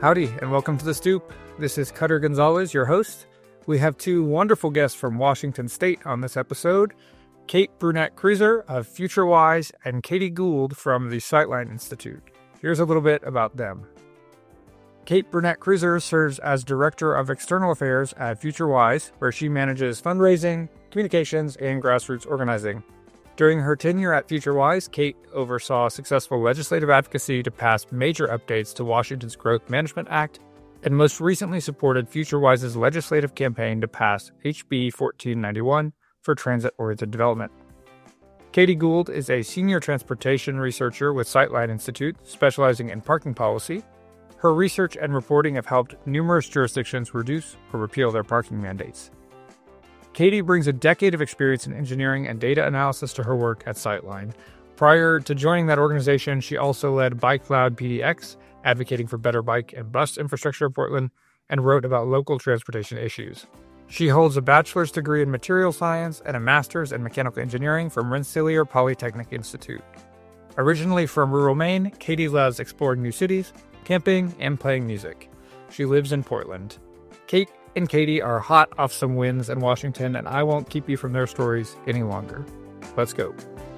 Howdy, and welcome to The Stoop. This is Cutter Gonzalez, your host. We have two wonderful guests from Washington State on this episode, Kate Brunette-Krueser of FutureWise and Katie Gould from the Sightline Institute. Here's a little bit about them. Kate Brunette-Krueser serves as Director of External Affairs at FutureWise, where she manages fundraising, communications, and grassroots organizing. During her tenure at FutureWise, Kate oversaw successful legislative advocacy to pass major updates to Washington's Growth Management Act, and most recently supported FutureWise's legislative campaign to pass HB 1491 for transit-oriented development. Katie Gould is a senior transportation researcher with Sightline Institute, specializing in parking policy. Her research and reporting have helped numerous jurisdictions reduce or repeal their parking mandates. Katie brings a decade of experience in engineering and data analysis to her work at Sightline. Prior to joining that organization, she also led BikeCloud PDX, advocating for better bike and bus infrastructure in Portland, and wrote about local transportation issues. She holds a bachelor's degree in material science and a master's in mechanical engineering from Rensselaer Polytechnic Institute. Originally from rural Maine, Katie loves exploring new cities, camping, and playing music. She lives in Portland. Kate and Katie are hot off some wins in Washington, and I won't keep you from their stories any longer. Let's go.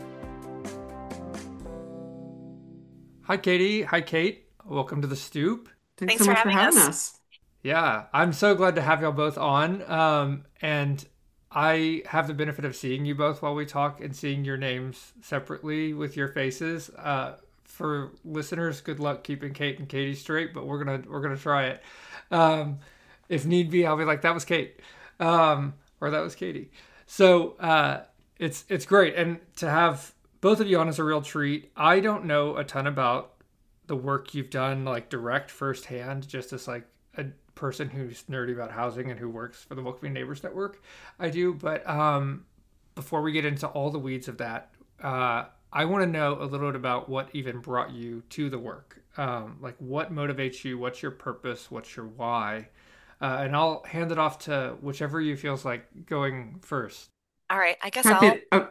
Hi, Katie. Hi, Kate. Welcome to The Stoop. Thanks so much for having us. Yeah, I'm so glad to have y'all both on. And I have the benefit of seeing you both while we talk and seeing your names separately with your faces. For listeners, good luck keeping Kate and Katie straight, but we're gonna try it. If need be, I'll be like, that was Kate, or that was Katie. So it's great, and to have both of you on is a real treat. I don't know a ton about the work you've done, like direct firsthand, just as like a person who's nerdy about housing and who works for the Welcoming Neighbors Network. I do, but before we get into all the weeds of that, I want to know a little bit about what even brought you to the work. Like what motivates you? What's your purpose? What's your why? And I'll hand it off to whichever you feels like going first. All right, I guess Happy. I'll.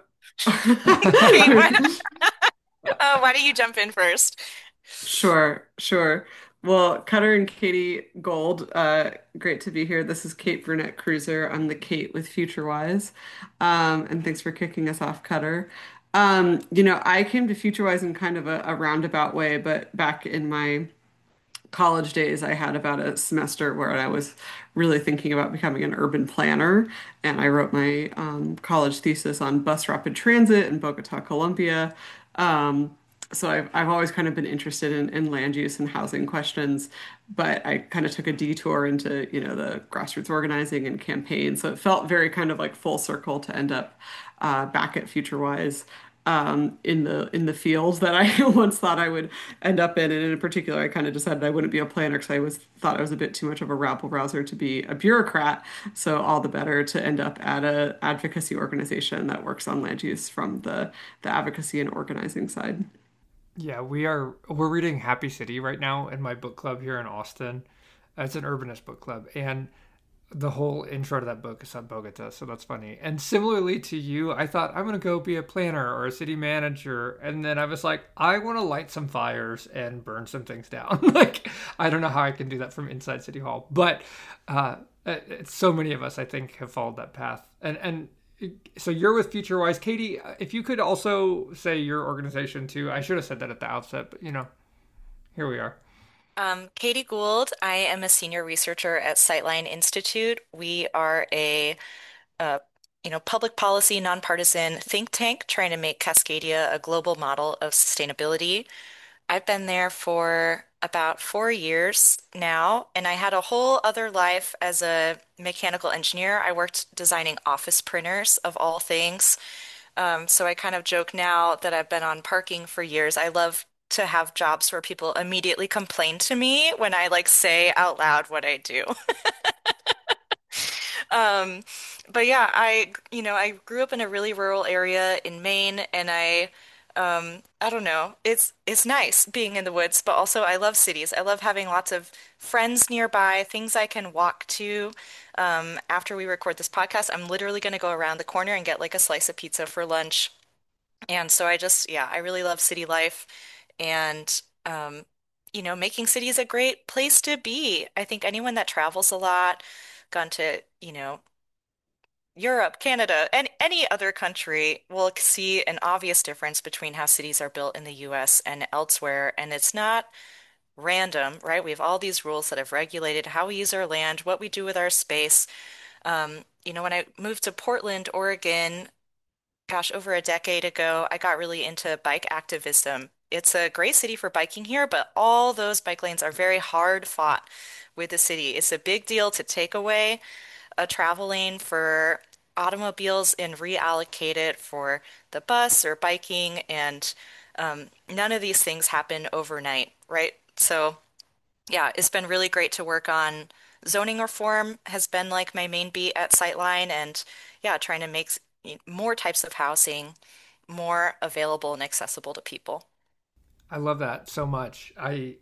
Why don't you jump in first? Sure. Well, Cutter and Katie Gold, great to be here. This is Kate Brunette-Krueser. I'm the Kate with FutureWise. And thanks for kicking us off, Cutter. I came to FutureWise in kind of a roundabout way, but back in my college days, I had about a semester where I was really thinking about becoming an urban planner, and I wrote my college thesis on bus rapid transit in Bogota, Colombia. So I've always kind of been interested in land use and housing questions, but I kind of took a detour into, the grassroots organizing and campaign. So it felt very kind of like full circle to end up back at FutureWise in the field that I once thought I would end up in. And in particular, I kind of decided I wouldn't be a planner because thought I was a bit too much of a rabble rouser to be a bureaucrat. So all the better to end up at a advocacy organization that works on land use from the advocacy and organizing side. Yeah, we're reading Happy City right now in my book club here in Austin. It's an urbanist book club, and the whole intro to that book is on Bogota, so that's funny. And similarly to you, I thought I'm gonna go be a planner or a city manager, and then I was like, I want to light some fires and burn some things down. Like, I don't know how I can do that from inside City Hall, but so many of us, I think, have followed that path. And so you're with FutureWise, Katie. If you could also say your organization too, I should have said that at the outset, but here we are. Katie Gould. I am a senior researcher at Sightline Institute. We are a uh, public policy, nonpartisan think tank trying to make Cascadia a global model of sustainability. I've been there for about 4 years now, and I had a whole other life as a mechanical engineer. I worked designing office printers of all things. So I kind of joke now that I've been on parking for years. I love to have jobs where people immediately complain to me when I like say out loud what I do. Um, but yeah, I grew up in a really rural area in Maine, and I don't know, it's nice being in the woods, but also I love cities. I love having lots of friends nearby, things I can walk to. After we record this podcast, I'm literally going to go around the corner and get like a slice of pizza for lunch. And so yeah, I really love city life. And making cities a great place to be. I think anyone that travels a lot, gone to, Europe, Canada, and any other country will see an obvious difference between how cities are built in the US and elsewhere. And it's not random, right? We have all these rules that have regulated how we use our land, what we do with our space. When I moved to Portland, Oregon, gosh, over a decade ago, I got really into bike activism. It's a great city for biking here, but all those bike lanes are very hard fought with the city. It's a big deal to take away a travel lane for automobiles and reallocate it for the bus or biking, and none of these things happen overnight, right? So, yeah, it's been really great to work on zoning reform has been like my main beat at Sightline, and yeah, trying to make more types of housing more available and accessible to people. I love that so much.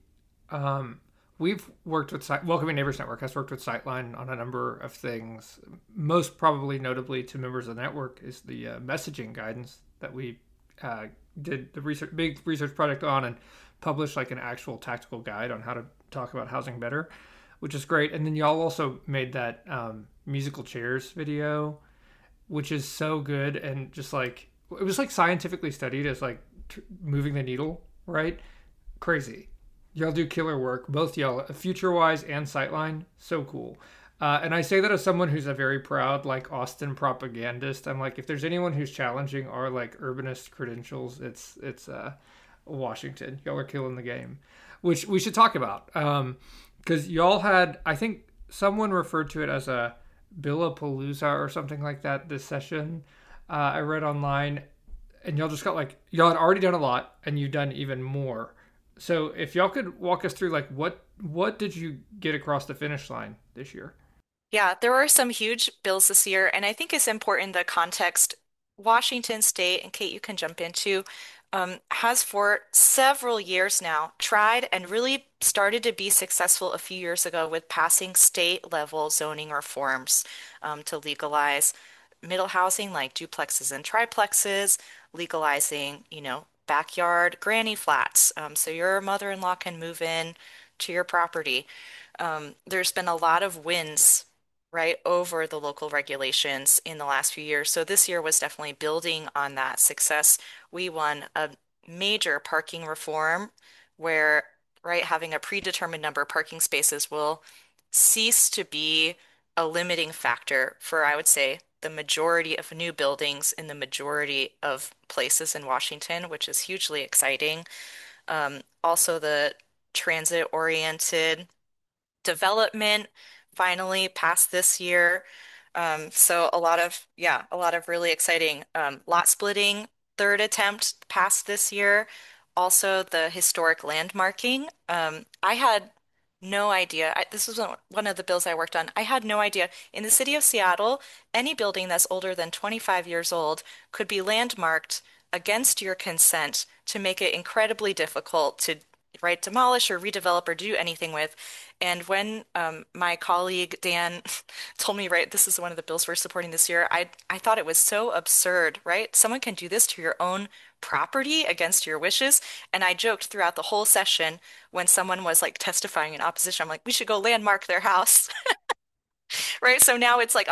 Um, we've worked with Welcoming Neighbors Network has worked with Sightline on a number of things. Most probably notably to members of the network is the messaging guidance that we uh, did the big research project on and published like an actual tactical guide on how to talk about housing better, which is great. And then y'all also made that musical chairs video, which is so good and just like it was like scientifically studied as like moving the needle, right? Crazy. Y'all do killer work, both y'all, FutureWise and Sightline. So cool. And I say that as someone who's a very proud, like Austin propagandist. I'm like, if there's anyone who's challenging our like urbanist credentials, it's Washington. Y'all are killing the game, which we should talk about. Because y'all had, I think someone referred to it as a Billapalooza or something like that this session. I read online, and y'all just got like y'all had already done a lot, and you've done even more. So if y'all could walk us through like what did you get across the finish line this year? Yeah, there were some huge bills this year, and I think it's important the context Washington State, and Kate, you can jump into, has for several years now tried and really started to be successful a few years ago with passing state level zoning reforms to legalize middle housing like duplexes and triplexes, legalizing, backyard granny flats, so your mother-in-law can move in to your property. There's been a lot of wins, right, over the local regulations in the last few years. So this year was definitely building on that success. We won a major parking reform where, right, having a predetermined number of parking spaces will cease to be a limiting factor for, I would say, the majority of new buildings in the majority of places in Washington, which is hugely exciting. Also, the transit-oriented development finally passed this year. So a lot of really exciting lot splitting, third attempt passed this year. Also, the historic landmarking. I had no idea. This was one of the bills I worked on. I had no idea. In the city of Seattle, any building that's older than 25 years old could be landmarked against your consent to make it incredibly difficult to, right, demolish or redevelop or do anything with. And when my colleague Dan told me, right, this is one of the bills we're supporting this year, I thought it was so absurd, right? Someone can do this to your own property against your wishes. And I joked throughout the whole session when someone was like testifying in opposition, I'm like, we should go landmark their house, right? So now it's like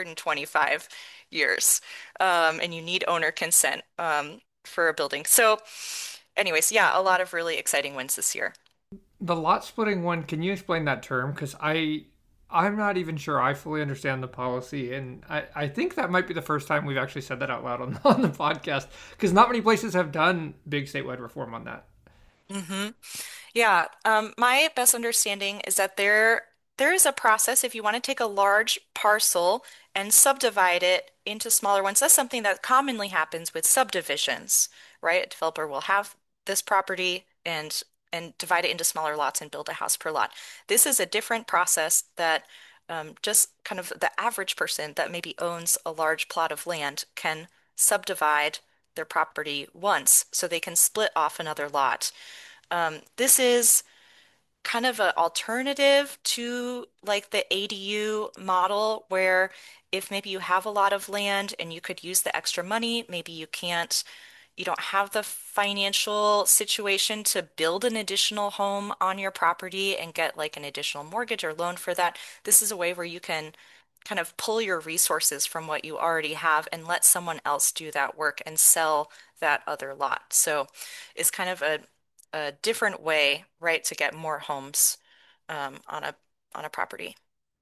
125 years, and you need owner consent for a building. So, anyways, yeah, a lot of really exciting wins this year. The lot splitting one, can you explain that term? Because I'm not even sure I fully understand the policy, and I think that might be the first time we've actually said that out loud on on the podcast. Because not many places have done big statewide reform on that. hmm Yeah, my best understanding is that there is a process if you want to take a large parcel and subdivide it into smaller ones. That's something that commonly happens with subdivisions, right? A developer will have this property and divide it into smaller lots and build a house per lot. This is a different process that just kind of the average person that maybe owns a large plot of land can subdivide their property once so they can split off another lot. This is kind of an alternative to like the ADU model, where if maybe you have a lot of land and you could use the extra money, maybe you can't, you don't have the financial situation to build an additional home on your property and get like an additional mortgage or loan for that, this is a way where you can kind of pull your resources from what you already have and let someone else do that work and sell that other lot. So it's kind of a different way, right, to get more homes on a property.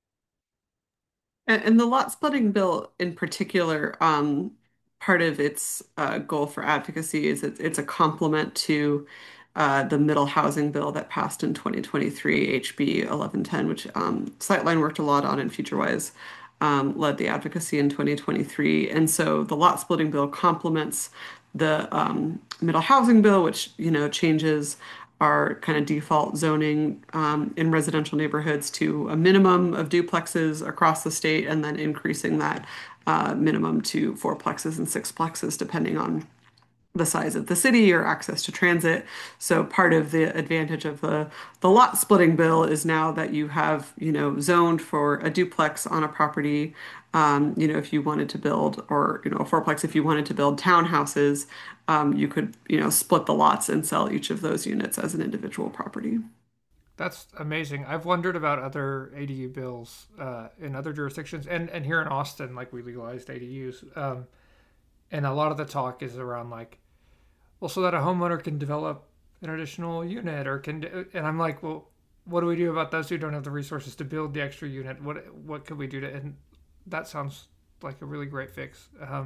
And the lot splitting bill in particular, part of its goal for advocacy is it's a complement to the middle housing bill that passed in 2023, HB 1110, which Sightline worked a lot on and FutureWise led the advocacy in 2023. And so the lot splitting bill complements the middle housing bill, which, changes our kind of default zoning in residential neighborhoods to a minimum of duplexes across the state and then increasing that minimum to fourplexes and sixplexes depending on the size of the city or access to transit. So part of the advantage of the lot splitting bill is now that you have, zoned for a duplex on a property, if you wanted to build, or, a fourplex if you wanted to build townhouses, you could, split the lots and sell each of those units as an individual property. That's amazing. I've wondered about other ADU bills in other jurisdictions, and here in Austin, like we legalized ADUs, and a lot of the talk is around like, well, so that a homeowner can develop an additional unit or and I'm like, well, what do we do about those who don't have the resources to build the extra unit? What could we do to? And that sounds like a really great fix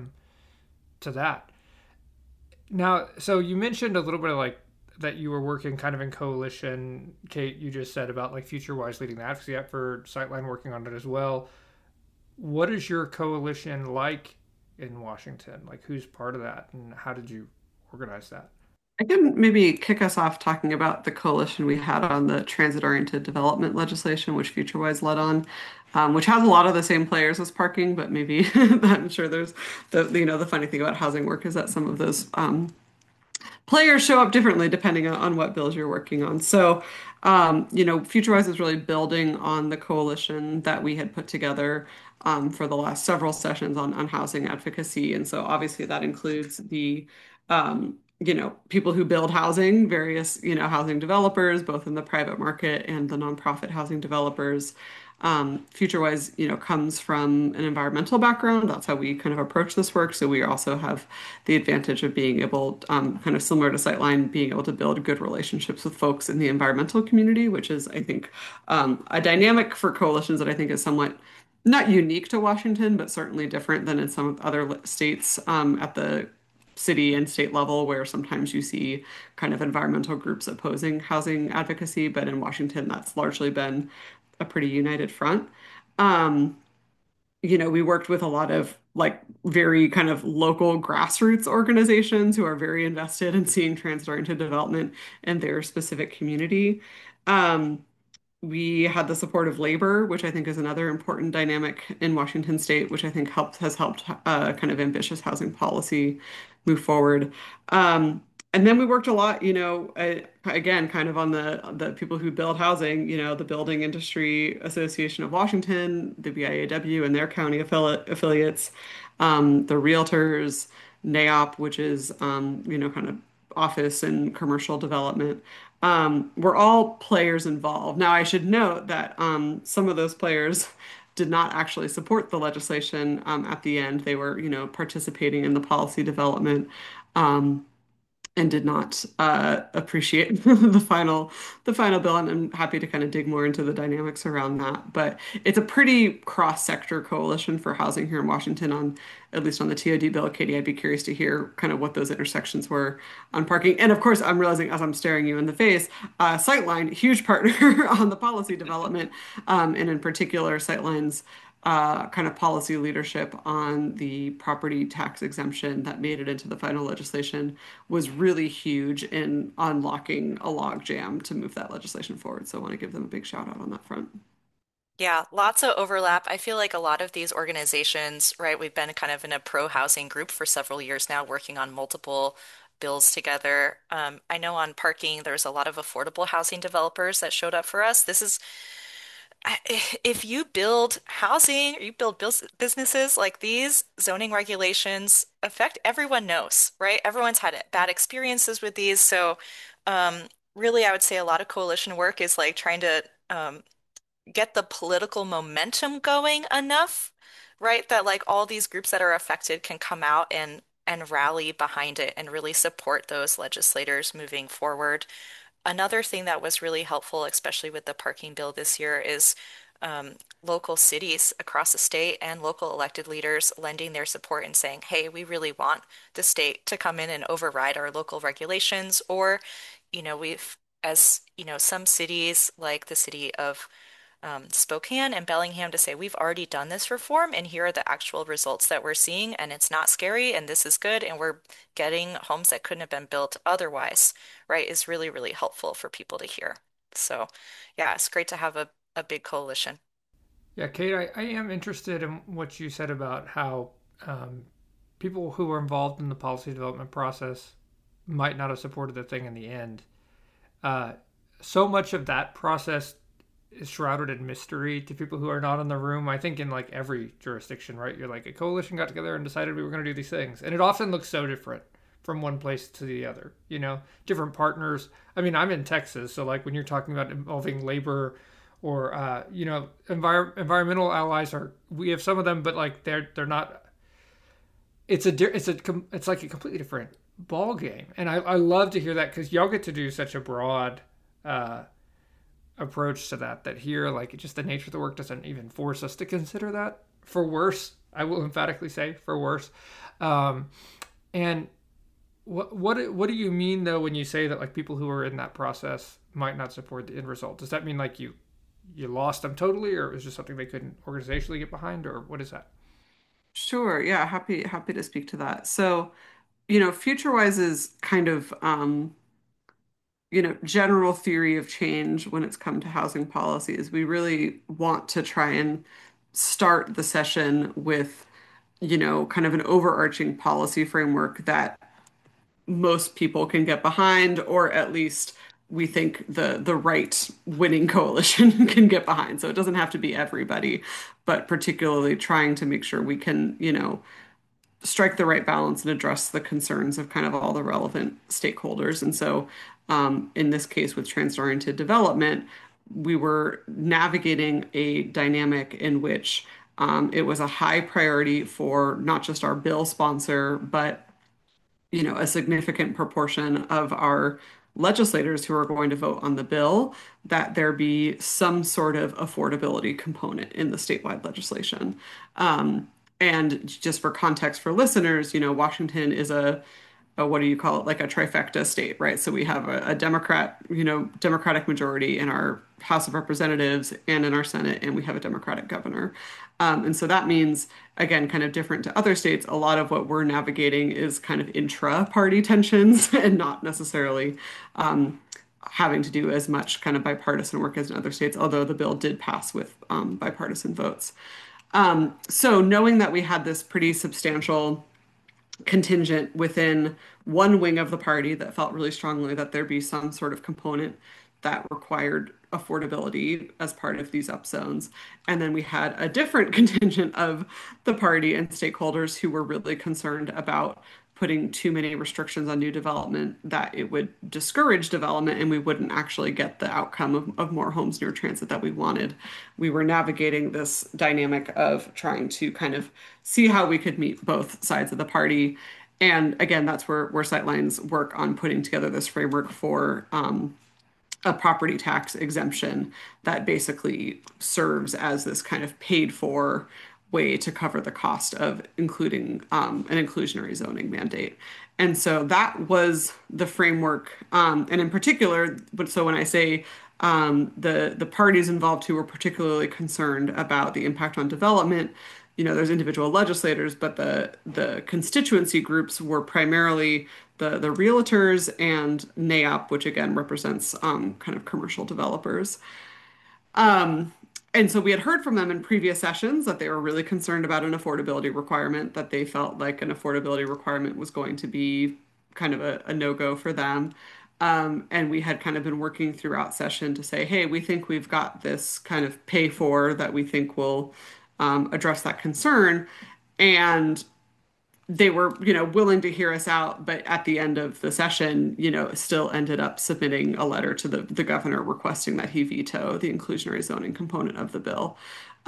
to that. Now, so you mentioned a little bit of like that you were working kind of in coalition. Kate, you just said about like FutureWise leading the advocacy effort, Sightline working on it as well. What is your coalition like in Washington? Like, who's part of that, and how did you organize that? I can maybe kick us off talking about the coalition we had on the transit-oriented development legislation, which FutureWise led on, which has a lot of the same players as parking, but maybe I'm sure there's the funny thing about housing work is that some of those players show up differently depending on what bills you're working on. So, FutureWise is really building on the coalition that we had put together for the last several sessions on housing advocacy. And so, obviously, that includes the people who build housing, various, housing developers, both in the private market and the nonprofit housing developers. FutureWise, comes from an environmental background. That's how we kind of approach this work. So we also have the advantage of being able, kind of similar to Sightline, being able to build good relationships with folks in the environmental community, which is, I think, a dynamic for coalitions that I think is somewhat not unique to Washington, but certainly different than in some other states at the city and state level, where sometimes you see kind of environmental groups opposing housing advocacy. But in Washington, that's largely been a pretty united front. Um, we worked with a lot of like very kind of local grassroots organizations who are very invested in seeing transit-oriented development in their specific community. Um, we had the support of labor, which I think is another important dynamic in Washington State, which I think has helped kind of ambitious housing policy move forward. Um, and then we worked a lot, again, kind of on the people who build housing, the Building Industry Association of Washington, the BIAW and their county affiliates, the realtors, NAOP, which is kind of office and commercial development. We're all players involved. Now, I should note that some of those players did not actually support the legislation at the end. They were, participating in the policy development. Um, and did not appreciate the final bill. And I'm happy to kind of dig more into the dynamics around that. But it's a pretty cross-sector coalition for housing here in Washington on at least on the TOD bill. Katie, I'd be curious to hear kind of what those intersections were on parking. And of course, I'm realizing as I'm staring you in the face, Sightline, huge partner on the policy development, and in particular, Sightline's kind of policy leadership on the property tax exemption that made it into the final legislation was really huge in unlocking a logjam to move that legislation forward. So I want to give them a big shout out on that front. Yeah, lots of overlap. I feel like a lot of these organizations, right, we've been kind of in a pro-housing group for several years now, working on multiple bills together. I know on parking, there's a lot of affordable housing developers that showed up for us. This is if you build housing or you build businesses like these, zoning regulations affect everyone knows, right? Everyone's had bad experiences with these. So, um, really, I would say a lot of coalition work is like trying to get the political momentum going enough, right? That like all these groups that are affected can come out and rally behind it and really support those legislators moving forward. Another thing that was really helpful, especially with the parking bill this year, is local cities across the state and local elected leaders lending their support and saying, hey, we really want the state to come in and override our local regulations. Or, we've, as some cities like the city of Spokane and Bellingham to say, we've already done this reform, and here are the actual results that we're seeing, and it's not scary, and this is good, and we're getting homes that couldn't have been built otherwise, right, is really, really helpful for people to hear. So, yeah, it's great to have a big coalition. Yeah, Kate, I am interested in what you said about how um, people who were involved in the policy development process might not have supported the thing in the end. Uh, so much of that process is shrouded in mystery to people who are not in the room. I think in like every jurisdiction, right? You're like a coalition got together and decided we were going to do these things, and it often looks so different from one place to the other. Different partners. I mean, I'm in Texas, so like when you're talking about involving labor or environmental allies, are we have some of them, but like they're not. It's like a completely different ball game, and I love to hear that because y'all get to do such a broad uh, approach to that here like just the nature of the work doesn't even force us to consider that for worse. I will emphatically say for worse. um, and what do you mean though when you say that like people who are in that process might not support the end result? Does that mean like you lost them totally, or it was just something they couldn't organizationally get behind, or what is that? Sure. Yeah, happy to speak to that. So, FutureWise is kind of general theory of change when it's come to housing policy is we really want to try and start the session with, kind of an overarching policy framework that most people can get behind, or at least we think the right winning coalition can get behind. So it doesn't have to be everybody, but particularly trying to make sure we can, strike the right balance and address the concerns of kind of all the relevant stakeholders. And so, in this case, with transit-oriented development, we were navigating a dynamic in which it was a high priority for not just our bill sponsor, but a significant proportion of our legislators who are going to vote on the bill, that there be some sort of affordability component in the statewide legislation. And just for context for listeners, Washington is a what do you call it, like a trifecta state, right? So we have a Democratic majority in our House of Representatives and in our Senate, and we have a Democratic governor. And so that means, again, kind of different to other states, a lot of what we're navigating is kind of intra-party tensions and not necessarily having to do as much kind of bipartisan work as in other states, although the bill did pass with bipartisan votes. So knowing that we had this pretty substantial contingent within one wing of the party that felt really strongly that there be some sort of component that required affordability as part of these upzones. And then we had a different contingent of the party and stakeholders who were really concerned about putting too many restrictions on new development, that it would discourage development and we wouldn't actually get the outcome of more homes near transit that we wanted. We were navigating this dynamic of trying to kind of see how we could meet both sides of the party. And again, that's where Sightlines work on putting together this framework for a property tax exemption that basically serves as this kind of paid for way to cover the cost of including an inclusionary zoning mandate. And so that was the framework. And in particular, so when I say the parties involved who were particularly concerned about the impact on development, there's individual legislators, but the constituency groups were primarily the realtors and NAIOP, which again represents kind of commercial developers. Um, and so we had heard from them in previous sessions that they were really concerned about an affordability requirement, that they felt like an affordability requirement was going to be kind of a no-go for them. And we had kind of been working throughout session to say, hey, we think we've got this kind of pay for that we think will address that concern. And they were, willing to hear us out, but at the end of the session, still ended up submitting a letter to the governor requesting that he veto the inclusionary zoning component of the bill.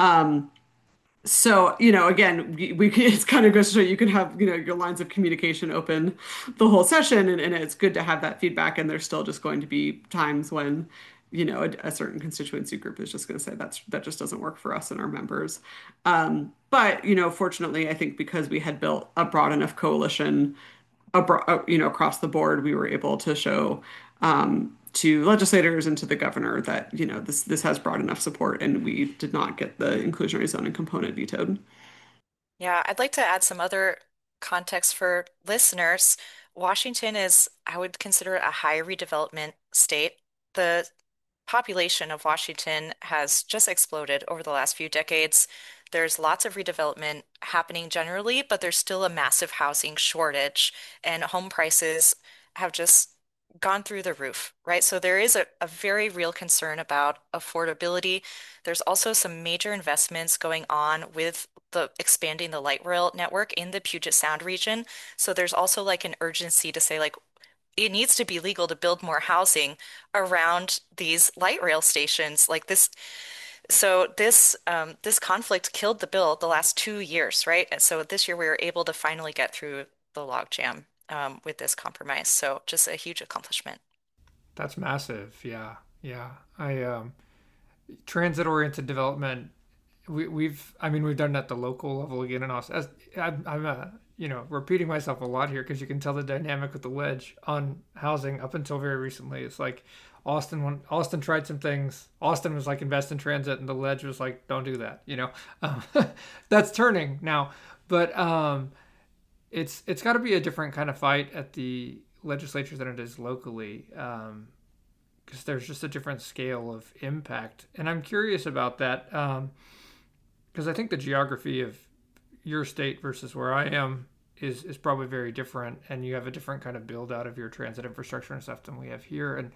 So, again, it's kind of goes to show you can have, your lines of communication open the whole session, and it's good to have that feedback. And there's still just going to be times when, a certain constituency group is just going to say that just doesn't work for us and our members. But, fortunately, I think because we had built a broad enough coalition, across the board, we were able to show to legislators and to the governor that, this has broad enough support, and we did not get the inclusionary zoning component vetoed. Yeah, I'd like to add some other context for listeners. Washington is, I would consider it a high redevelopment state. The population of Washington has just exploded over the last few decades. There's lots of redevelopment happening generally, but there's still a massive housing shortage, and home prices have just gone through the roof, right? So there is a very real concern about affordability. There's also some major investments going on with the expanding the light rail network in the Puget Sound region. So there's also like an urgency to say like it needs to be legal to build more housing around these light rail stations like this. So this conflict killed the bill the last 2 years, right? And so this year we were able to finally get through the logjam with this compromise. So just a huge accomplishment. That's massive. Yeah. Yeah. I transit oriented development. I mean, we've done it at the local level again in Austin. I'm repeating myself a lot here because you can tell the dynamic with the wedge on housing up until very recently. It's like when Austin tried some things, Austin was like invest in transit, and the ledge was like don't do that. Um, that's turning now, but it's got to be a different kind of fight at the legislature than it is locally. Because there's just a different scale of impact. And I'm curious about that because I think the geography of your state versus where I am is probably very different, and you have a different kind of build out of your transit infrastructure and stuff than we have here. And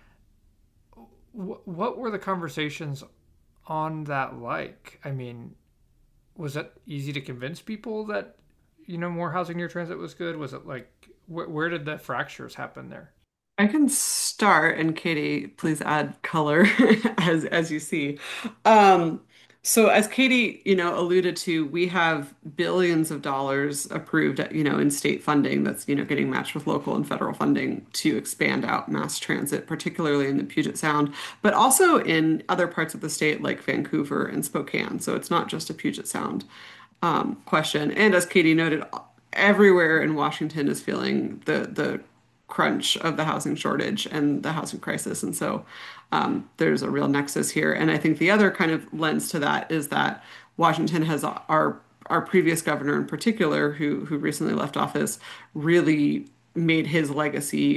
what were the conversations on that like? I mean, was it easy to convince people that more housing near transit was good? Was it like where did the fractures happen there? I can start, and Katie, please add color as you see. Um, so as Katie, alluded to, we have billions of dollars approved, in state funding that's, getting matched with local and federal funding to expand out mass transit, particularly in the Puget Sound, but also in other parts of the state like Vancouver and Spokane. So it's not just a Puget Sound question. And as Katie noted, everywhere in Washington is feeling the crunch of the housing shortage and the housing crisis. And so there's a real nexus here. And I think the other kind of lens to that is that Washington has our previous governor in particular, who recently left office, really made his legacy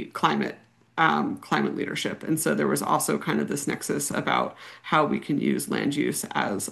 climate leadership. And so there was also kind of this nexus about how we can use land use as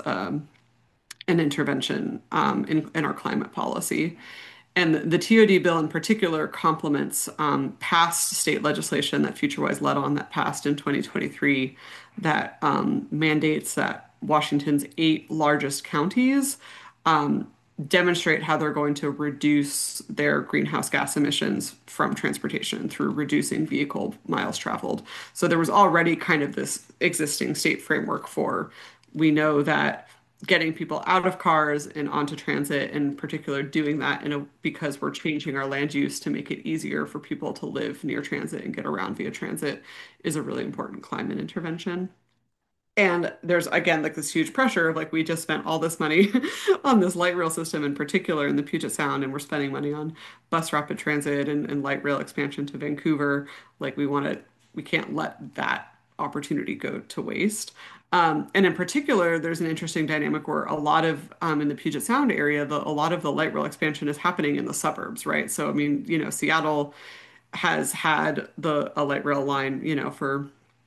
an intervention in our climate policy. And the TOD bill in particular complements past state legislation that FutureWise led on that passed in 2023 that mandates that Washington's 8 largest counties demonstrate how they're going to reduce their greenhouse gas emissions from transportation through reducing vehicle miles traveled. So there was already kind of this existing state framework for, we know that getting people out of cars and onto transit, in particular, doing that because we're changing our land use to make it easier for people to live near transit and get around via transit, is a really important climate intervention. And there's again like this huge pressure of like we just spent all this money on this light rail system in particular in the Puget Sound, and we're spending money on bus rapid transit and light rail expansion to Vancouver. Like we can't let that opportunity go to waste. And in particular, there's an interesting dynamic where a lot of in the Puget Sound area, a lot of the light rail expansion is happening in the suburbs, right? So I mean, Seattle has had a light rail line, for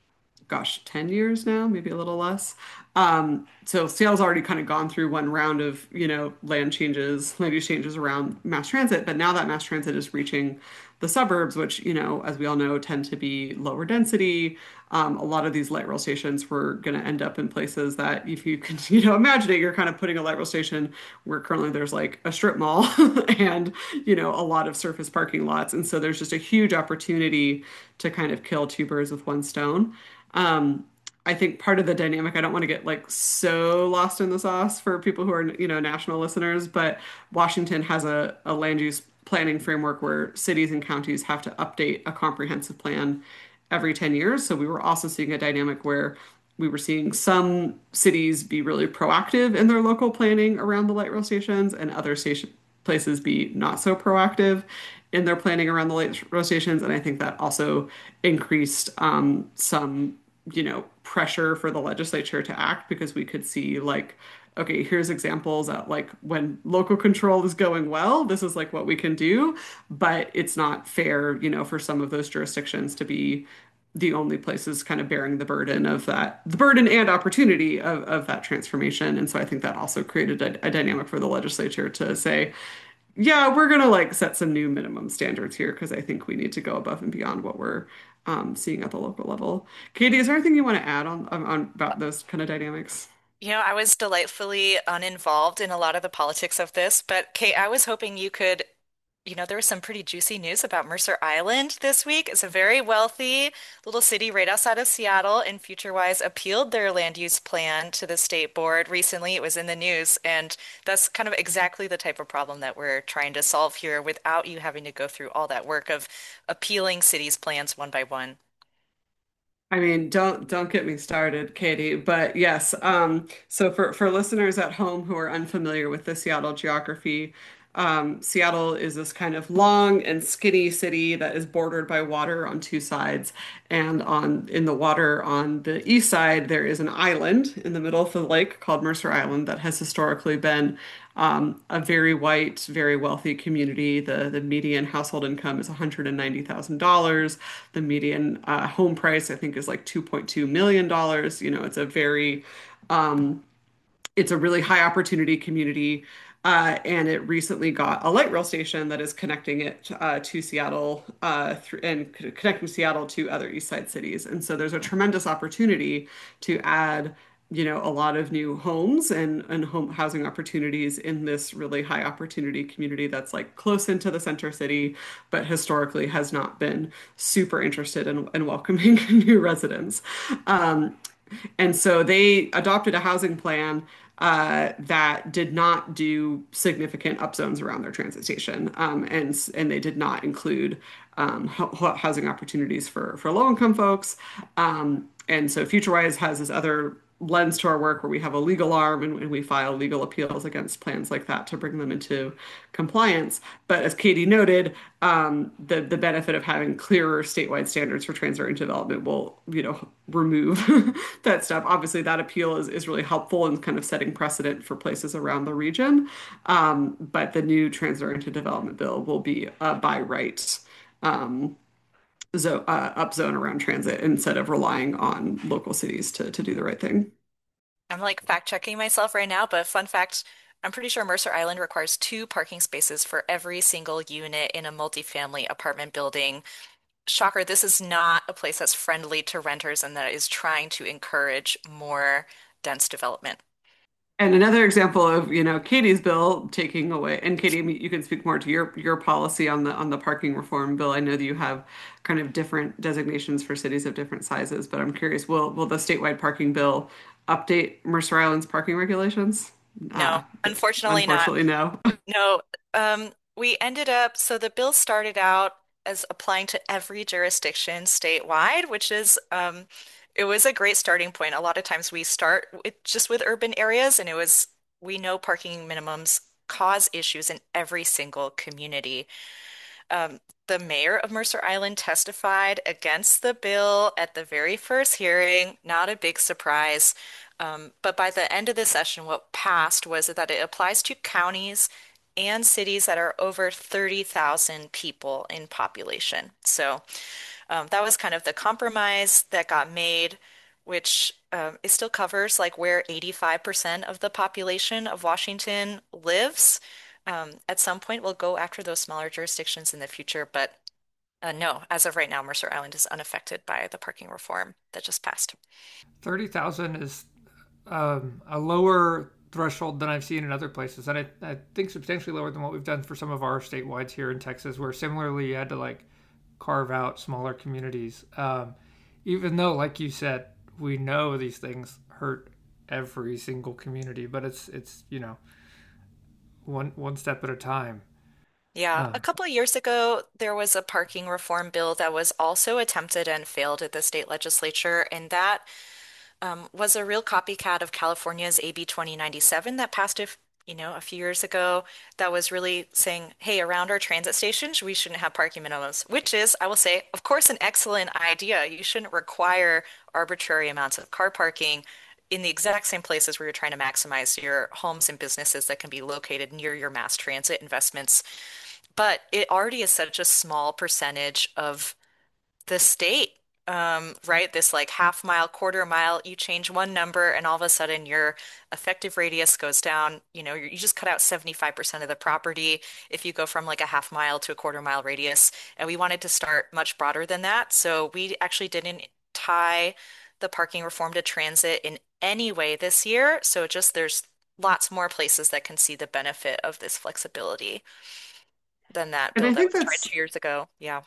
gosh, 10 years now, maybe a little less. So Seattle's already kind of gone through one round of, land changes, land use changes around mass transit, but now that mass transit is reaching the suburbs, which, as we all know, tend to be lower density. A lot of these light rail stations were going to end up in places that, if you can, imagine it, you're kind of putting a light rail station where currently there's like a strip mall and, a lot of surface parking lots. And so there's just a huge opportunity to kind of kill two birds with one stone. Um, I think part of the dynamic, I don't want to get like so lost in the sauce for people who are, national listeners, but Washington has a land use planning framework where cities and counties have to update a comprehensive plan every 10 years. So we were also seeing a dynamic where we were seeing some cities be really proactive in their local planning around the light rail stations and other station places be not so proactive in their planning around the light rail stations. And I think that also increased some, pressure for the legislature to act because we could see like, okay, here's examples that like when local control is going well, this is like what we can do, but it's not fair, for some of those jurisdictions to be the only places kind of bearing the burden of that, the burden and opportunity of that transformation. And so I think that also created a dynamic for the legislature to say, yeah, we're going to like set some new minimum standards here because I think we need to go above and beyond what we're seeing at the local level. Katie, is there anything you want to add on about those kind of dynamics? I was delightfully uninvolved in a lot of the politics of this, but Kate, I was hoping you could, there was some pretty juicy news about Mercer Island this week. It's a very wealthy little city right outside of Seattle, and FutureWise appealed their land use plan to the state board recently. It was in the news, and that's kind of exactly the type of problem that we're trying to solve here without you having to go through all that work of appealing cities' plans one by one. I mean, don't get me started, Katie. But yes, so for listeners at home who are unfamiliar with the Seattle geography, Seattle is this kind of long and skinny city that is bordered by water on two sides. And on in the water on the east side, there is an island in the middle of the lake called Mercer Island that has historically been a very white, very wealthy community. The median household income is $190,000. The median home price, I think, is like $2.2 million dollars. It's a very it's a really high opportunity community. And it recently got a light rail station that is connecting it to Seattle and connecting Seattle to other East Side cities. And so there's a tremendous opportunity to add, a lot of new homes and home housing opportunities in this really high opportunity community that's like close into the center city, but historically has not been super interested in welcoming new residents. Um, and so they adopted a housing plan that did not do significant upzones around their transit station, and they did not include housing opportunities for low income folks. And so FutureWise has this other lens to our work where we have a legal arm and we file legal appeals against plans like that to bring them into compliance. But as Katie noted, the benefit of having clearer statewide standards for transit development will, remove that stuff. Obviously, that appeal is really helpful in kind of setting precedent for places around the region. But the new transit development bill will be by right upzone around transit instead of relying on local cities to do the right thing. I'm like fact checking myself right now, but fun fact, I'm pretty sure Mercer Island requires two parking spaces for every single unit in a multifamily apartment building. Shocker, this is not a place that's friendly to renters and that is trying to encourage more dense development. And another example of, Katie's bill taking away, and Katie, you can speak more to your policy on the parking reform bill. I know that you have kind of different designations for cities of different sizes, but I'm curious, will the statewide parking bill update Mercer Island's parking regulations? No, unfortunately not. Unfortunately, no. No, we ended up, so the bill started out as applying to every jurisdiction statewide, which is, it was a great starting point. A lot of times we start just with urban areas, and we know parking minimums cause issues in every single community. The mayor of Mercer Island testified against the bill at the very first hearing. Not a big surprise. But by the end of the session, what passed was that it applies to counties and cities that are over 30,000 people in population. So that was kind of the compromise that got made. which it still covers like where 85% of the population of Washington lives. At some point, we'll go after those smaller jurisdictions in the future, but no, as of right now, Mercer Island is unaffected by the parking reform that just passed. 30,000 is a lower threshold than I've seen in other places, and I think substantially lower than what we've done for some of our statewide here in Texas, where similarly you had to like carve out smaller communities. Even though, like you said, we know these things hurt every single community, but it's one step at a time. Yeah, a Um, couple of years ago, there was a parking reform bill that was also attempted and failed at the state legislature, and that was a real copycat of California's AB 2097 that passed a few years ago that was really saying, hey, around our transit stations, we shouldn't have parking minimums, which is, I will say, of course, an excellent idea. You shouldn't require arbitrary amounts of car parking in the exact same places where you're trying to maximize your homes and businesses that can be located near your mass transit investments. But it already is such a small percentage of the state, right? This like half mile, quarter mile, you change one number and all of a sudden your effective radius goes down. You just cut out 75% of the property if you go from like a half mile to a quarter mile radius. And we wanted to start much broader than that. So we actually didn't tie the parking reform to transit in any way this year. So there's lots more places that can see the benefit of this flexibility than that And bill I that think was tried that's 2 years ago. Yeah.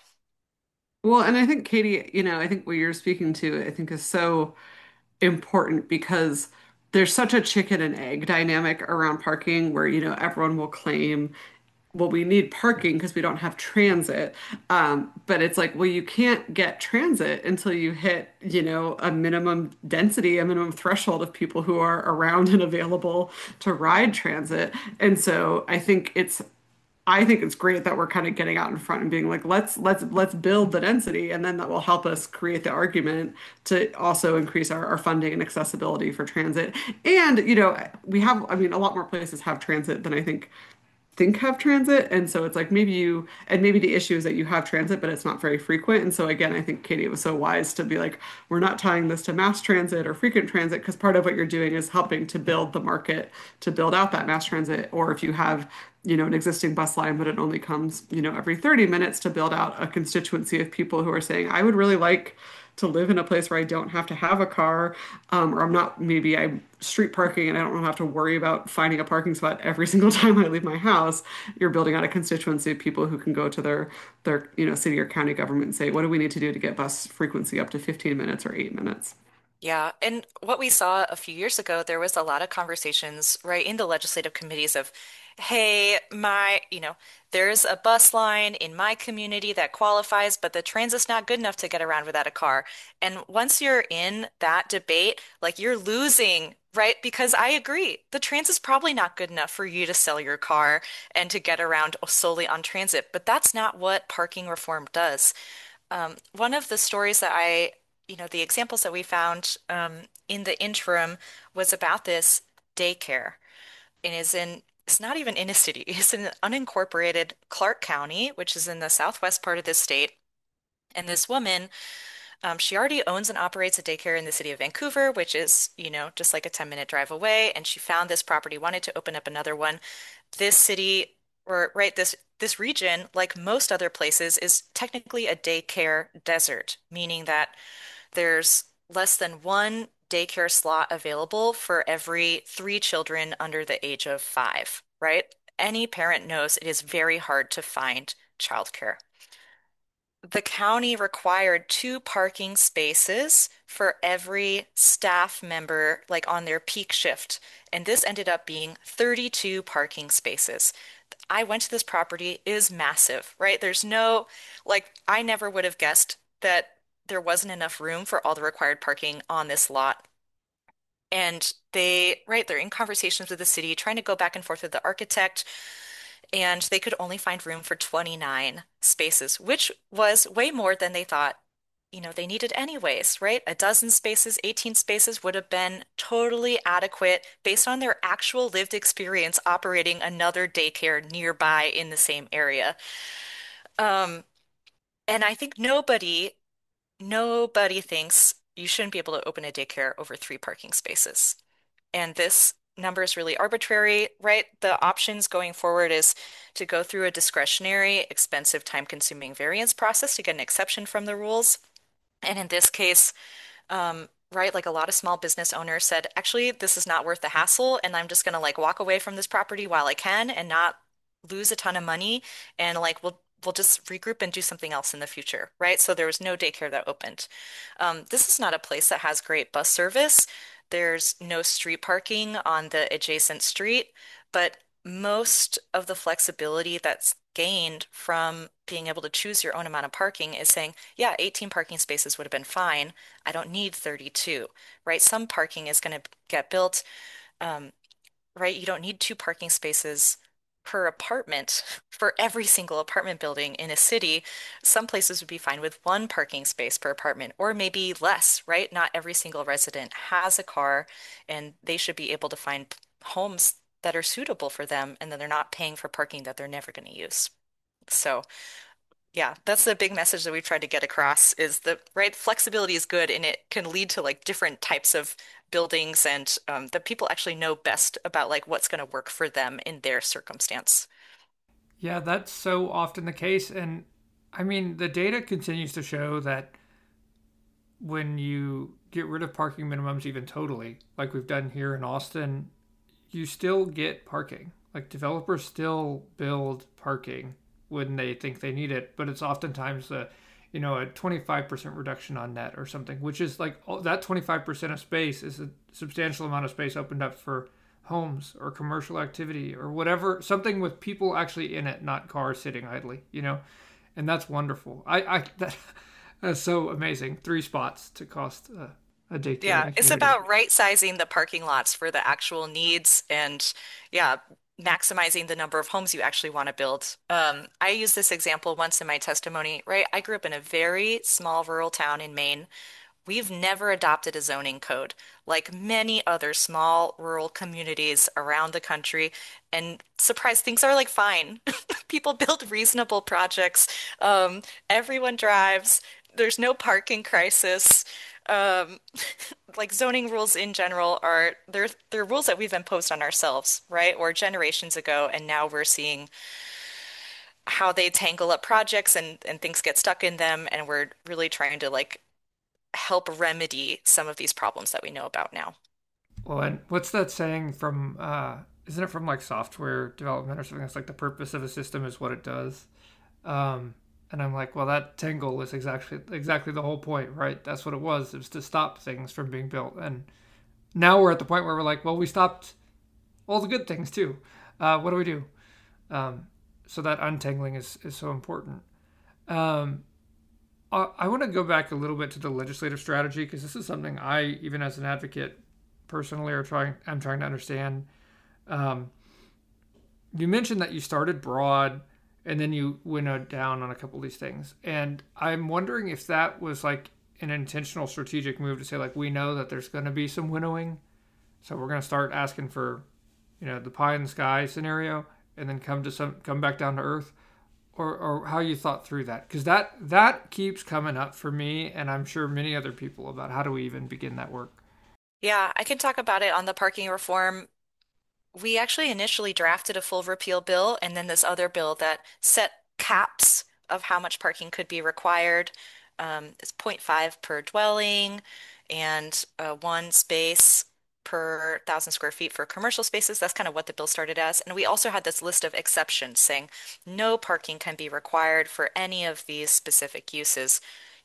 well, and I think Katie, I think what you're speaking to, I think is so important because there's such a chicken and egg dynamic around parking where, everyone will claim, well, we need parking because we don't have transit. But it's like, well, you can't get transit until you hit, a minimum density, a minimum threshold of people who are around and available to ride transit. And so I think it's great that we're kind of getting out in front and being like, let's build the density, and then that will help us create the argument to also increase our funding and accessibility for transit. And, we have, I mean, a lot more places have transit than I think have transit. And so it's like maybe the issue is that you have transit, but it's not very frequent. And so again, I think Katie was so wise to be like, we're not tying this to mass transit or frequent transit because part of what you're doing is helping to build the market to build out that mass transit. Or if you have, an existing bus line, but it only comes, every 30 minutes to build out a constituency of people who are saying, I would really like to live in a place where I don't have to have a car, or maybe I'm street parking and I don't have to worry about finding a parking spot every single time I leave my house. You're building out a constituency of people who can go to their city or county government and say, what do we need to do to get bus frequency up to 15 minutes or 8 minutes? Yeah, and what we saw a few years ago, there was a lot of conversations right in the legislative committees of, hey, there's a bus line in my community that qualifies, but the transit's not good enough to get around without a car. And once you're in that debate, like you're losing, right? Because I agree, the transit's probably not good enough for you to sell your car and to get around solely on transit, but that's not what parking reform does. One of the stories that the examples that we found in the interim was about this daycare. It's not even in a city, it's in unincorporated Clark County, which is in the southwest part of the state. And this woman, she already owns and operates a daycare in the city of Vancouver, which is, just like a 10-minute drive away. And she found this property, wanted to open up another one. This city, or right, this region, like most other places, is technically a daycare desert, meaning that there's less than one daycare slot available for every three children under the age of 5, right? Any parent knows it is very hard to find childcare. The county required two parking spaces for every staff member, like on their peak shift. And this ended up being 32 parking spaces. I went to this property, it is massive, right? I never would have guessed that there wasn't enough room for all the required parking on this lot. And they're in conversations with the city, trying to go back and forth with the architect, and they could only find room for 29 spaces, which was way more than they thought, they needed anyways, right? A dozen spaces, 18 spaces would have been totally adequate based on their actual lived experience operating another daycare nearby in the same area. Um, and I think nobody thinks you shouldn't be able to open a daycare over 3 parking spaces. And this number is really arbitrary, right? The options going forward is to go through a discretionary, expensive, time-consuming variance process to get an exception from the rules. And in this case, right, like a lot of small business owners said, actually, this is not worth the hassle, and I'm just gonna like walk away from this property while I can and not lose a ton of money, and like we'll just regroup and do something else in the future, right? So there was no daycare that opened. This is not a place that has great bus service. There's no street parking on the adjacent street, but most of the flexibility that's gained from being able to choose your own amount of parking is saying, yeah, 18 parking spaces would have been fine. I don't need 32, right? Some parking is going to get built, um, right? You don't need 2 parking spaces per apartment for every single apartment building in a city. Some places would be fine with 1 parking space per apartment, or maybe less, right? Not every single resident has a car, and they should be able to find homes that are suitable for them, and then they're not paying for parking that they're never going to use. So, yeah, that's the big message that we've tried to get across is that, right, flexibility is good and it can lead to like different types of buildings and that people actually know best about like what's going to work for them in their circumstance. Yeah, that's so often the case. And I mean, the data continues to show that when you get rid of parking minimums, even totally, like we've done here in Austin, you still get parking. Like developers still build parking when they think they need it, but it's oftentimes a 25% reduction on net or something, which is like that 25% of space is a substantial amount of space opened up for homes or commercial activity or whatever, something with people actually in it, not cars sitting idly. And that's wonderful. That's so amazing. 3 spots to cost a daycare in Yeah, a it's community. about right sizing the parking lots for the actual needs and yeah, maximizing the number of homes you actually want to build. I used this example once in my testimony, right? I grew up in a very small rural town in Maine. We've never adopted a zoning code like many other small rural communities around the country. And surprise, things are like fine. People build reasonable projects. Everyone drives. There's no parking crisis. Um, like zoning rules in general are they're rules that we've imposed on ourselves, right? Or generations ago, and now we're seeing how they tangle up projects and things get stuck in them, and we're really trying to like help remedy some of these problems that we know about now. Well, and what's that saying from? Isn't it from like software development or something? That's like the purpose of a system is what it does. Um, and I'm like, well, that tangle is exactly the whole point, right? That's what it was. It was to stop things from being built. And now we're at the point where we're like, well, we stopped all the good things too. What do we do? Um, so that untangling is so important. Um, I want to go back a little bit to the legislative strategy because this is something I, even as an advocate, personally I'm trying to understand. Um, you mentioned that you started broad and then you went down on a couple of these things, and I'm wondering if that was like an intentional strategic move to say like we know that there's going to be some winnowing, so we're going to start asking for the pie in the sky scenario, and then come back down to earth, or how you thought through that, because that keeps coming up for me, and I'm sure many other people about how do we even begin that work. Yeah, I can talk about it on the parking reform. We actually initially drafted a full repeal bill and then this other bill that set caps of how much parking could be required. It's zero point 0.5 per dwelling and 1 space per 1,000 square feet for commercial spaces. That's kind of what the bill started as. And we also had this list of exceptions saying no parking can be required for any of these specific uses.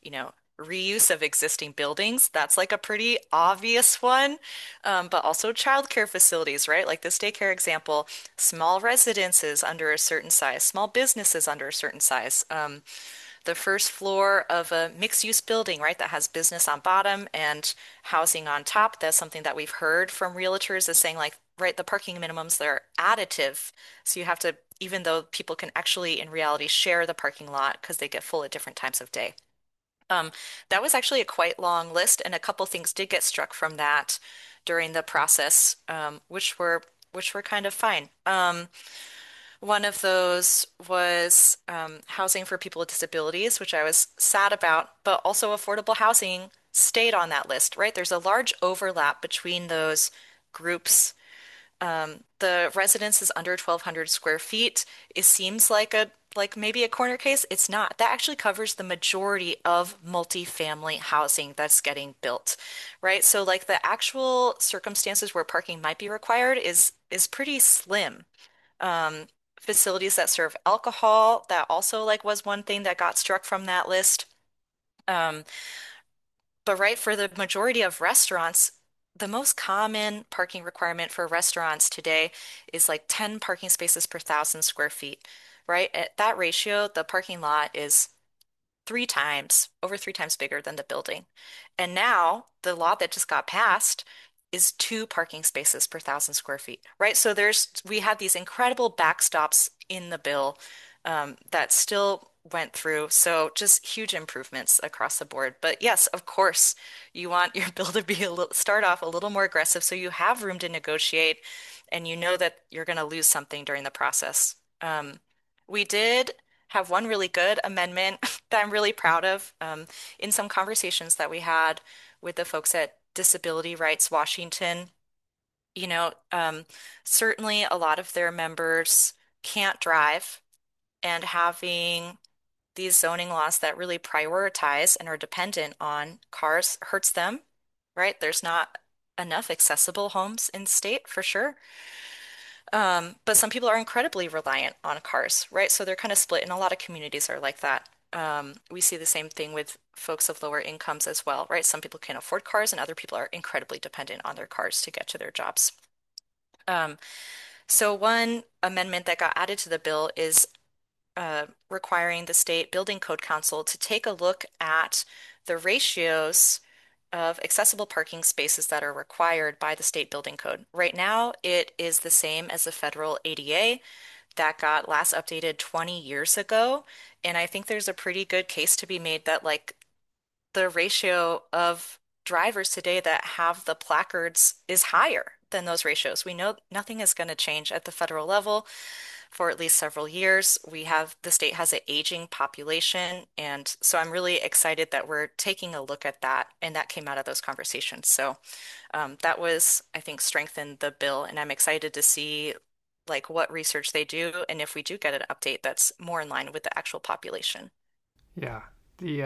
Reuse of existing buildings, that's like a pretty obvious one. But also childcare facilities, right? Like this daycare example, small residences under a certain size, small businesses under a certain size. The first floor of a mixed-use building, right, that has business on bottom and housing on top. That's something that we've heard from realtors is saying like, right, the parking minimums, they're additive. So you have to, even though people can actually in reality share the parking lot because they get full at different times of day. Um, that was actually a quite long list, and a couple things did get struck from that during the process, which were kind of fine. One of those was housing for people with disabilities, which I was sad about, but also affordable housing stayed on that list, right? There's a large overlap between those groups. The residence is under 1,200 square feet. It seems like maybe a corner case. It's not. That actually covers the majority of multifamily housing that's getting built, right? So like the actual circumstances where parking might be required is pretty slim. Um, Facilities that serve alcohol, that also like was one thing that got struck from that list. Um, but right, for the majority of restaurants, the most common parking requirement for restaurants today is like 10 parking spaces per 1,000 square feet, right? At that ratio, the parking lot is over 3 times bigger than the building. And now the law that just got passed is 2 parking spaces per 1,000 square feet, right? So we had these incredible backstops in the bill that still went through. So just huge improvements across the board. But yes, of course, you want your bill to be start off a little more aggressive so you have room to negotiate and you know that you're going to lose something during the process. We did have one really good amendment that I'm really proud of. In some conversations that we had with the folks at Disability Rights Washington, you know, certainly a lot of their members can't drive, and having these zoning laws that really prioritize and are dependent on cars hurts them, right? There's not enough accessible homes in the state for sure. But some people are incredibly reliant on cars, right? So they're kind of split, and a lot of communities are like that. We see the same thing with folks of lower incomes as well, right? Some people can't afford cars, and other people are incredibly dependent on their cars to get to their jobs. Um, so one amendment that got added to the bill is requiring the state building code council to take a look at the ratios of accessible parking spaces that are required by the state building code. Right now, it is the same as the federal ADA that got last updated 20 years ago. And I think there's a pretty good case to be made that like the ratio of drivers today that have the placards is higher than those ratios. We know nothing is going to change at the federal level for at least several years. The state has an aging population. And so I'm really excited that we're taking a look at that. And that came out of those conversations. So that was, I think, strengthened the bill. And I'm excited to see like what research they do and if we do get an update that's more in line with the actual population. Yeah, the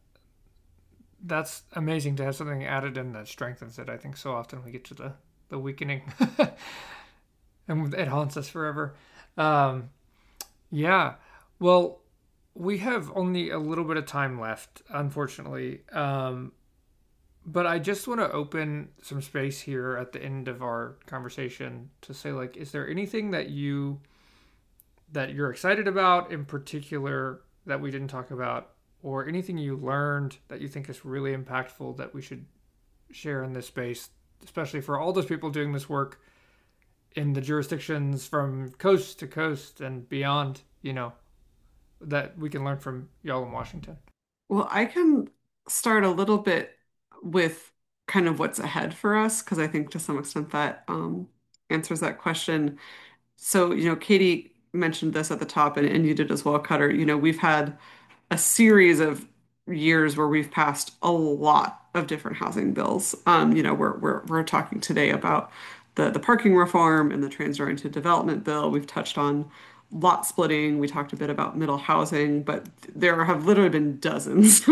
that's amazing to have something added in that strengthens it. I think so often we get to the weakening, and it haunts us forever. Um, yeah. Well, we have only a little bit of time left, unfortunately. But I just want to open some space here at the end of our conversation to say, like, is there anything that you're excited about in particular that we didn't talk about, or anything you learned that you think is really impactful that we should share in this space, especially for all those people doing this work in the jurisdictions from coast to coast and beyond, that we can learn from y'all in Washington? Well, I can start a little bit with kind of what's ahead for us, because I think to some extent that answers that question. So, Katie mentioned this at the top, and you did as well, Cutter. We've had a series of years where we've passed a lot of different housing bills. We're talking today about the parking reform and the transit-oriented development bill. We've touched on lot splitting. We talked a bit about middle housing, but there have literally been dozens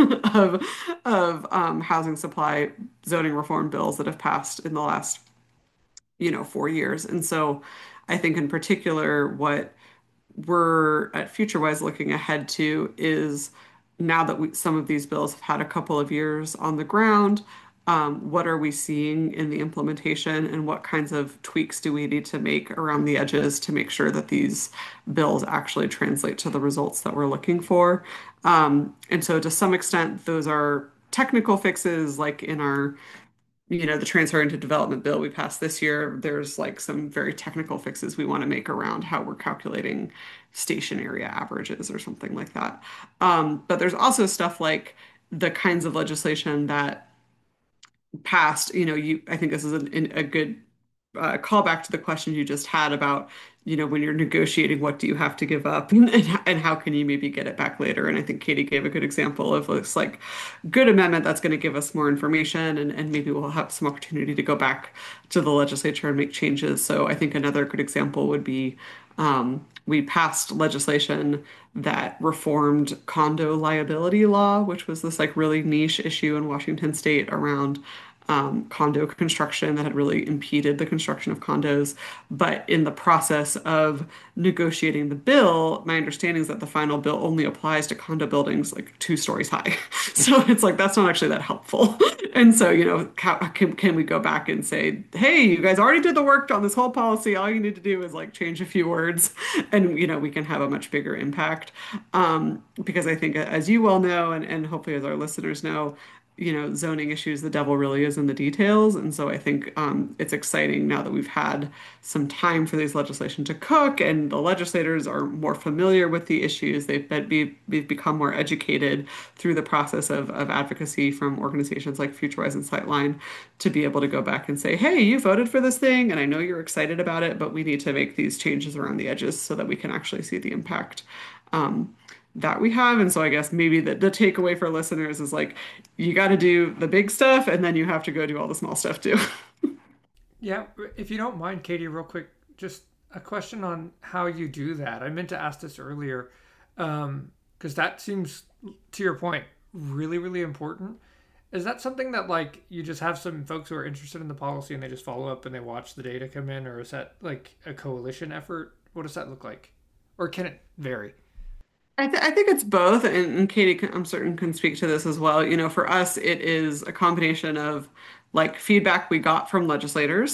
of housing supply zoning reform bills that have passed in the last 4 years. And so I think in particular, what we're at FutureWise looking ahead to is now that some of these bills have had a couple of years on the ground, what are we seeing in the implementation and what kinds of tweaks do we need to make around the edges to make sure that these bills actually translate to the results that we're looking for? And so to some extent, those are technical fixes like in our the transfer into development bill we passed this year, there's like some very technical fixes we want to make around how we're calculating station area averages or something like that. But there's also stuff like the kinds of legislation that passed. I think this is a good callback to the question you just had about when you're negotiating, what do you have to give up and how can you maybe get it back later? And I think Katie gave a good example of this like good amendment that's going to give us more information and maybe we'll have some opportunity to go back to the legislature and make changes. So I think another good example would be we passed legislation that reformed condo liability law, which was this like really niche issue in Washington state around condo construction that had really impeded the construction of condos. But in the process of negotiating the bill, my understanding is that the final bill only applies to condo buildings like 2 stories high. So it's like that's not actually that helpful. And so, can we go back and say, hey, you guys already did the work on this whole policy. All you need to do is like change a few words and, we can have a much bigger impact. Because I think, as you well know, and hopefully as our listeners know, zoning issues, the devil really is in the details. And so I think it's exciting now that we've had some time for these legislation to cook and the legislators are more familiar with the issues. We've become more educated through the process of advocacy from organizations like FutureWise and Sightline to be able to go back and say, hey, you voted for this thing and I know you're excited about it, but we need to make these changes around the edges so that we can actually see the impact. That we have. And so I guess maybe the takeaway for listeners is like, you got to do the big stuff and then you have to go do all the small stuff too. Yeah, if you don't mind, Katie, real quick, just a question on how you do that. I meant to ask this earlier, because that seems, to your point, really, really important. Is that something that like you just have some folks who are interested in the policy and they just follow up and they watch the data come in, or is that like a coalition effort? What does that look like? Or can it vary? I think it's both, and Katie, I'm certain can speak to this as well. For us, it is a combination of like feedback we got from legislators,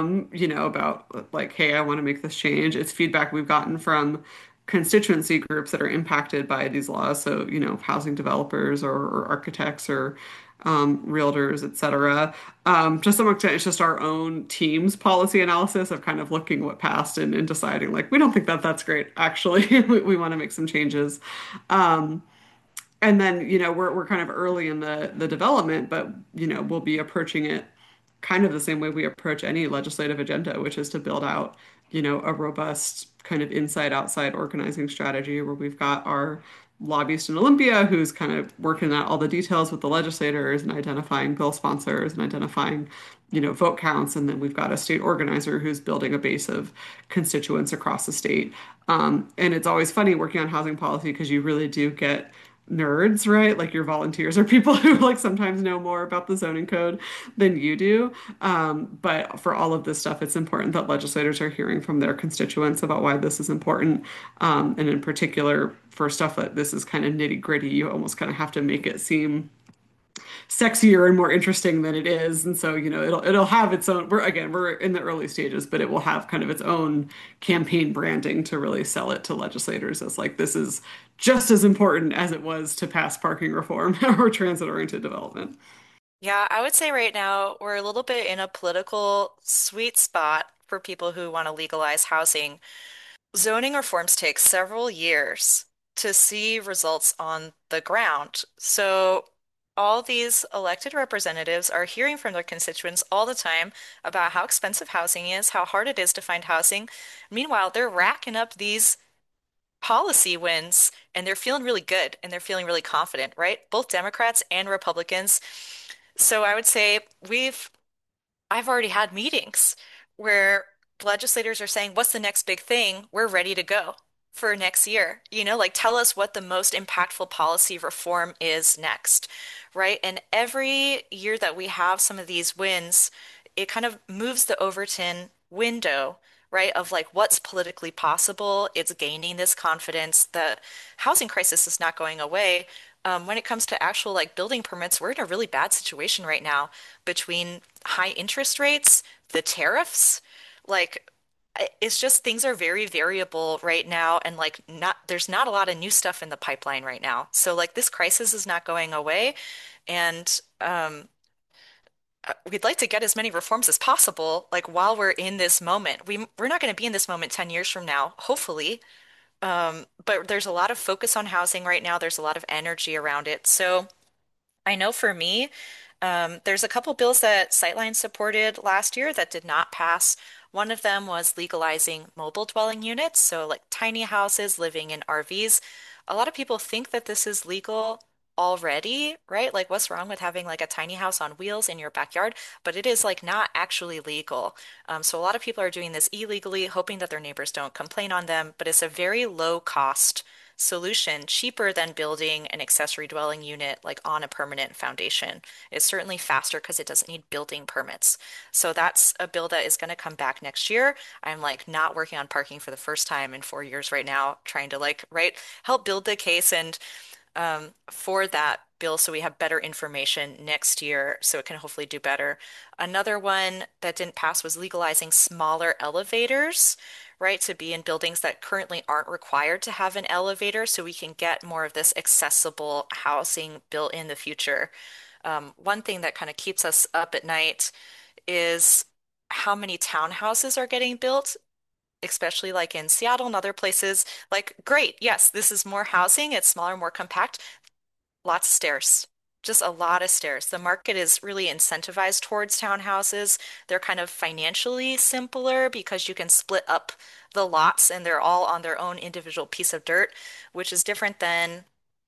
about like, hey, I want to make this change. It's feedback we've gotten from constituency groups that are impacted by these laws. So, housing developers or architects or realtors, et cetera. To some extent, it's just our own team's policy analysis of kind of looking what passed and deciding like, we don't think that that's great, actually. We want to make some changes. Um, and then, we're kind of early in the development, but, we'll be approaching it kind of the same way we approach any legislative agenda, which is to build out, a robust kind of inside outside organizing strategy where we've got our lobbyist in Olympia who's kind of working out all the details with the legislators and identifying bill sponsors and identifying, vote counts. And then we've got a state organizer who's building a base of constituents across the state. And it's always funny working on housing policy because you really do get nerds, right? Like your volunteers are people who like sometimes know more about the zoning code than you do. But for all of this stuff, it's important that legislators are hearing from their constituents about why this is important. And in particular, for stuff that this is kind of nitty gritty, you almost kind of have to make it seem sexier and more interesting than it is. And so, it'll have its own, we're in the early stages, but it will have kind of its own campaign branding to really sell it to legislators as like this is just as important as it was to pass parking reform or transit-oriented development. Yeah, I would say right now we're a little bit in a political sweet spot for people who want to legalize housing. Zoning reforms take several years to see results on the ground. So all these elected representatives are hearing from their constituents all the time about how expensive housing is, how hard it is to find housing. Meanwhile, they're racking up these policy wins and they're feeling really good and they're feeling really confident, right? Both Democrats and Republicans. So I would say I've already had meetings where legislators are saying, what's the next big thing? We're ready to go for next year. Like tell us what the most impactful policy reform is next, right? And every year that we have some of these wins, it kind of moves the Overton window, right? Of like what's politically possible. It's gaining this confidence. The housing crisis is not going away. When it comes to actual like building permits, we're in a really bad situation right now between high interest rates, the tariffs, like it's just things are very variable right now and like not there's not a lot of new stuff in the pipeline right now. So like this crisis is not going away and we'd like to get as many reforms as possible like while we're in this moment. We're not going to be in this moment 10 years from now, hopefully. But there's a lot of focus on housing right now. There's a lot of energy around it. So I know for me, there's a couple bills that Sightline supported last year that did not pass One of them was legalizing mobile dwelling units, so like tiny houses living in RVs. A lot of people think that this is legal already, right? Like, what's wrong with having like a tiny house on wheels in your backyard? But it is like not actually legal. So a lot of people are doing this illegally, hoping that their neighbors don't complain on them, but it's a very low cost solution, cheaper than building an accessory dwelling unit like on a permanent foundation. It's certainly faster because it doesn't need building permits. So that's a bill that is going to come back next year. I'm like not working on parking for the first time in 4 years right now, trying to like, right, help build the case and for that bill so we have better information next year so it can hopefully do better. Another one that didn't pass was legalizing smaller elevators, right, to be in buildings that currently aren't required to have an elevator so we can get more of this accessible housing built in the future. One thing that kind of keeps us up at night is how many townhouses are getting built, especially like in Seattle and other places. Like, great, yes, this is more housing, it's smaller, more compact, lots of stairs. Just a lot of stairs. The market is really incentivized towards townhouses. They're kind of financially simpler because you can split up the lots and they're all on their own individual piece of dirt, which is different than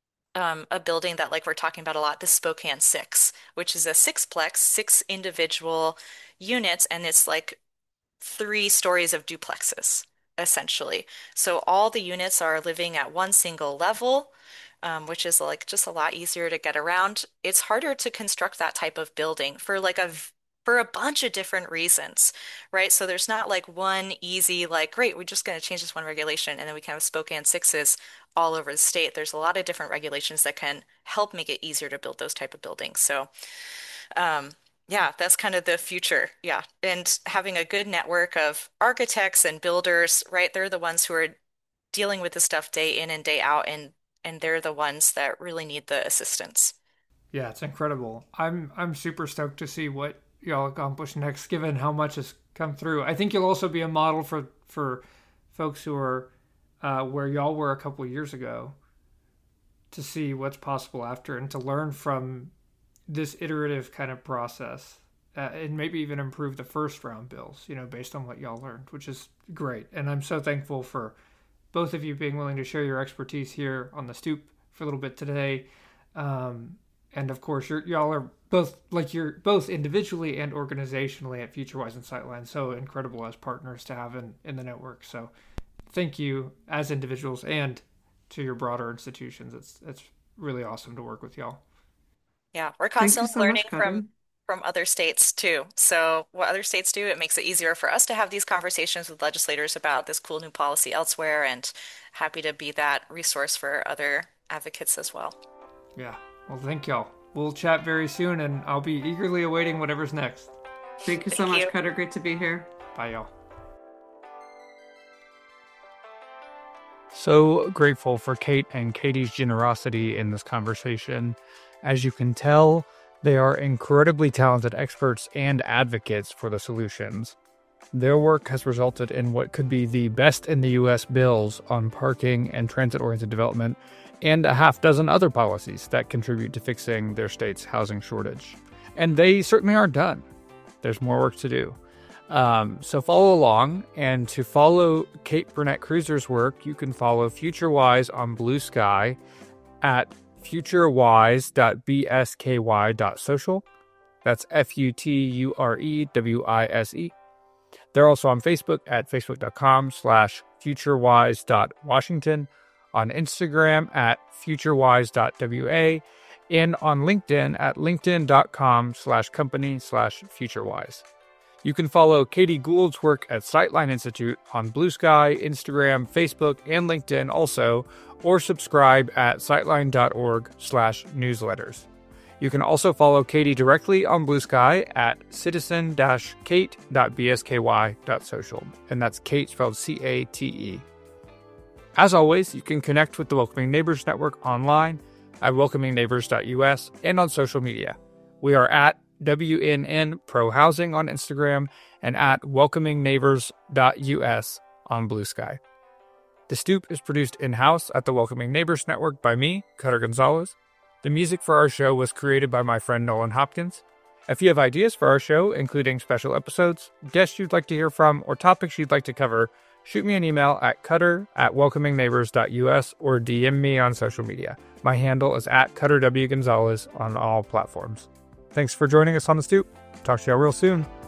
a building that like we're talking about a lot, the Spokane Six, which is a sixplex, six individual units, and it's like 3 stories of duplexes, essentially. So all the units are living at one single level, which is like just a lot easier to get around. It's harder to construct that type of building for for a bunch of different reasons, right? So there's not like one easy, like, great, we're just going to change this one regulation and then we can have Spokane Sixes all over the state. There's a lot of different regulations that can help make it easier to build those type of buildings. So um, yeah, that's kind of the future. Yeah. And having a good network of architects and builders, right? They're the ones who are dealing with this stuff day in and day out, and they're the ones that really need the assistance. Yeah, it's incredible. I'm super stoked to see what y'all accomplish next, given how much has come through. I think you'll also be a model for folks who are where y'all were a couple of years ago to see what's possible after and to learn from this iterative kind of process and maybe even improve the first round bills, based on what y'all learned, which is great. And I'm so thankful for both of you being willing to share your expertise here on the stoop for a little bit today. And of course, y'all are both you're both individually and organizationally at FutureWise and Sightline so incredible as partners to have in the network. So thank you as individuals and to your broader institutions. It's really awesome to work with y'all. Yeah, we're Thank you constantly so learning much, Cutter. from other states too. So what other states do, it makes it easier for us to have these conversations with legislators about this cool new policy elsewhere, and happy to be that resource for other advocates as well. Yeah. Well, thank y'all. We'll chat very soon, and I'll be eagerly awaiting whatever's next. Thank you so Thank much, you. Cutter. Great to be here. Bye, y'all. So grateful for Kate and Katie's generosity in this conversation. As you can tell, they are incredibly talented experts and advocates for the solutions. Their work has resulted in what could be the best in the U.S. bills on parking and transit-oriented development, and a half dozen other policies that contribute to fixing their state's housing shortage. And they certainly aren't done. There's more work to do. So follow along, and to follow Kate Burnett Cruiser's work, you can follow FutureWise on Blue Sky at futurewise.bsky.social. That's FUTUREWISE. They're also on Facebook at facebook.com/futurewise.washington, on Instagram at futurewise.wa, and on LinkedIn at linkedin.com/company/futurewise. You can follow Katie Gould's work at Sightline Institute on Blue Sky, Instagram, Facebook, and LinkedIn also, or subscribe at sightline.org/newsletters. You can also follow Katie directly on Blue Sky at citizen-kate.bsky.social, and that's Kate spelled C-A-T-E. As always, you can connect with the Welcoming Neighbors Network online at welcomingneighbors.us and on social media. We are at WNN Pro Housing on Instagram and at welcomingneighbors.us on Blue Sky. The Stoop is produced in-house at the Welcoming Neighbors Network by me, Cutter Gonzalez. The music for our show was created by my friend Nolan Hopkins. If you have ideas for our show, including special episodes, guests you'd like to hear from, or topics you'd like to cover, shoot me an email at cutter@welcomingneighbors.us or DM me on social media. My handle is @CutterWGonzalez on all platforms. Thanks for joining us on The Stoop. Talk to y'all real soon.